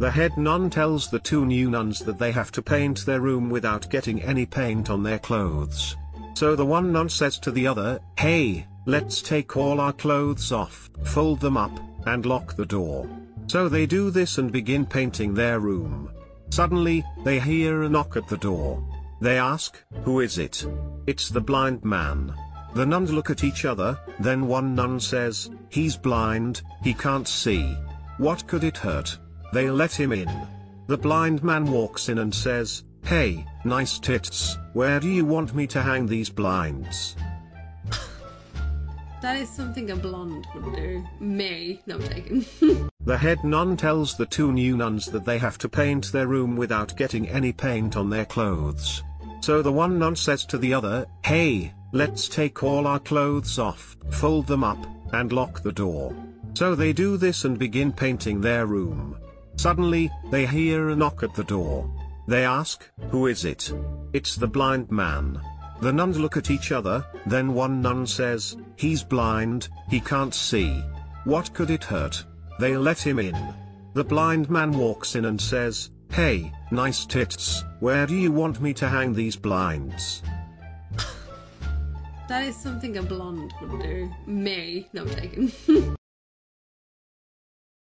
The head nun tells the two new nuns that they have to paint their room without getting any paint on their clothes. So the one nun says to the other, "Hey, let's take all our clothes off, fold them up, and lock the door." So they do this and begin painting their room. Suddenly, they hear a knock at the door. They ask, "Who is it?" "It's the blind man." The nuns look at each other, then one nun says, "He's blind, he can't see. What could it hurt?" They let him in. The blind man walks in and says, "Hey, nice tits, where do you want me to hang these blinds?" That is something a blonde would do. Me. No, I'm taking. The head nun tells the two new nuns that they have to paint their room without getting any paint on their clothes. So the one nun says to the other, "Hey, let's take all our clothes off, fold them up, and lock the door." So they do this and begin painting their room. Suddenly, they hear a knock at the door. They ask, "Who is it?" "It's the blind man." The nuns look at each other, then one nun says, "He's blind, he can't see. What could it hurt?" They let him in. The blind man walks in and says, "Hey, nice tits, where do you want me to hang these blinds?" That is something a blonde would do. Me. No, I'm taking.